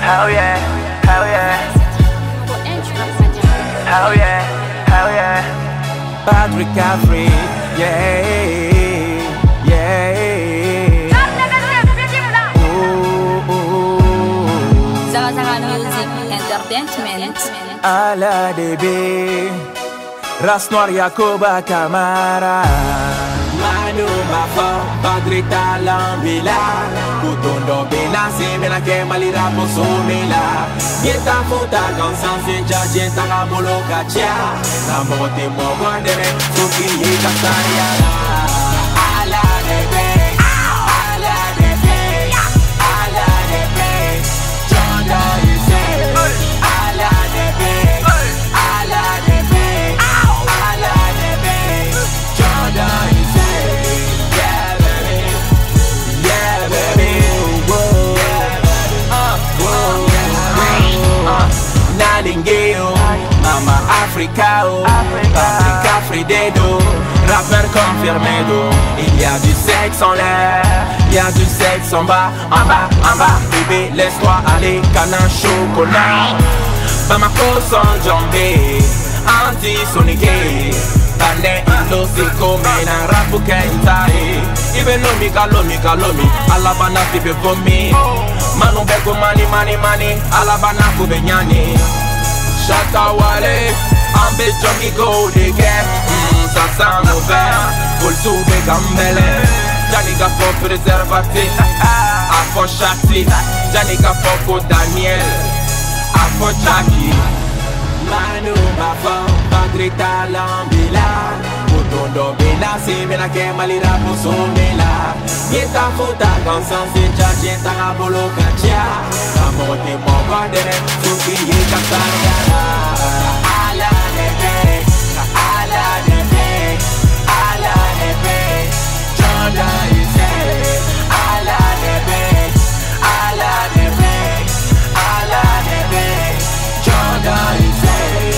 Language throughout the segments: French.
Hell yeah, hell yeah. Hell yeah, hell yeah. Patrick Caffrey, yeah, yeah. Zara Music Entertainment. À la DB, race noire Yakoba Kamara. Manu Mafa, Patrick Talambila. Kutondo Benassi, Menake Malira Posomela. Yeta Fota, Gansansi, Jajenta Rabolo Kacha. Namote Mogondere, Suki Yikasaya. À la DB, à la DB, à la DB. Jonda Yuse, à la DB, à la DB, à la DB. Jonda Yuse, yeah baby, yeah baby, whoa, Nalingeo, Mama Africa, Patrick Afridedo, rappeur confirmé d'eau. Il y a du sexe en l'air, il y a du sexe en bas, bébé laisse-toi aller, canne chocolat. Bamako sans jambé, anti-soniqué. Tane ilo siko mena rapu kentai. Ibe lomi kalomi, alabana tipe vomi. Manu beko mani, alabana kubenyani. Shaka wale, ambe jongi go de gap. Ça sent mauvais, pour le souder gambele. Janika fok préservatif, afo chati. Janika foko Daniel, afo Jackie. Manu Mafa, Patrick Talambila. Kutondo Benassi, Menake Malira Posomela. Yeta Fota, Gansansi, Jajenta Rabolo Kacha. Namote Mogondere, Suki Yikasaya. Ala Nebe, Ala Nebe, Ala Nebe. Jonda Yuse, Ala Nebe, Ala Nebe, Ala Nebe. Jonda Yuse.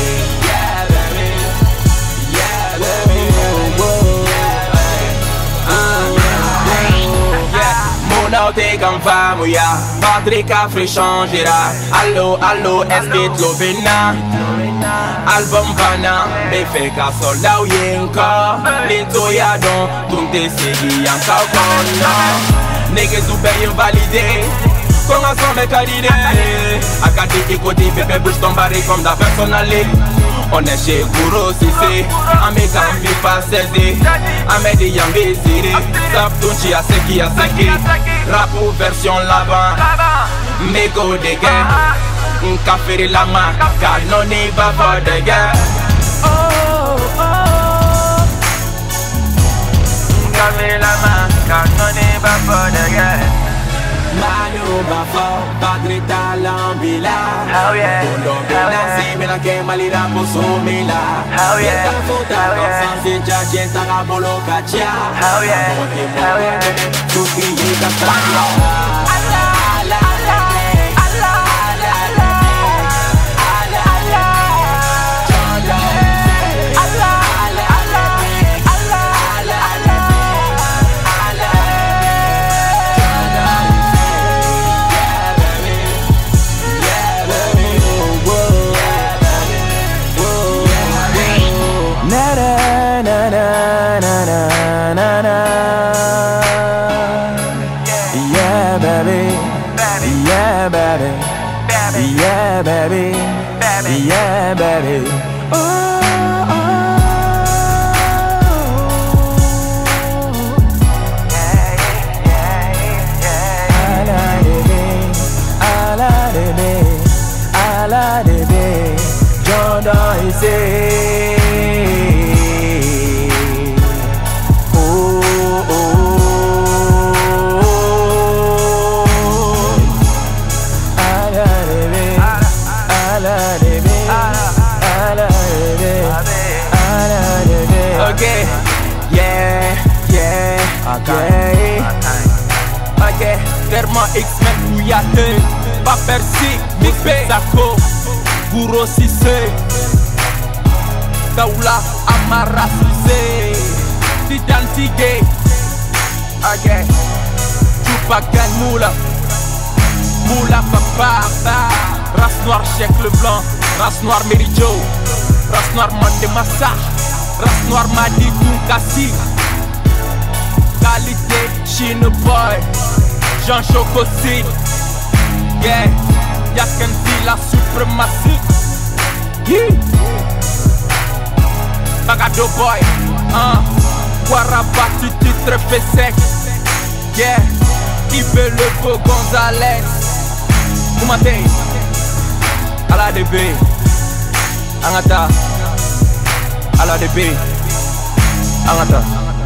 T'es comme femme, ya Patrick Caffrey changera. Allo, est-ce que Lovena? Album Pana, me fait qu'à soldat ou y'encore. Lento ya don, tout t'es ségué encore qu'on Nègre super invalidé. Comment son mec a l'idée? A côté qui côté, bébé bouge ton barré comme la personnalité. On est chez Gouro Sissé, a mes gambi pas saisi, a mes di yambi siri, sap tunchi a seki, rap ou version là-bas, mégo de guerre, un café de la main, canoni bavard de guerre. Un café de la main, canoni bavard de guerre. Manu Mafa, Patrick Talambila. Hell yeah, Kutondo hell Benassi, yeah. Menake Malira Posomela. Hell yeah, Yeta Fota, hell yeah. Gansansi, Jajenta Rabolo Kacha. Hell yeah, Namote hell yeah. Mogondere, Suki Yikasaya. Yeah, baby. Yeah, baby. Yeah, baby. Yeah, baby. Jonda Yuse. Okay, okay, Therma X-Men Mouyate, Papersi, Mixpe, Zako, Gouro Sissé, Daoula Amara Sissé, Titan Tigé, okay, Tupac Gang Moula, Moula papa, race noire check le blanc, race noire Meridio, race noire Mandé Massa, race noire Madi Kunkasi, qualité Chine Boy, Jean Chocossi, yeah, Yakanti la suprématie, Bagado Boy, Guarabatu titre fait sec, yeah, Ibe le beau Gonzalez, Kumate, Ala DB, Angata, Ala DB, Angata.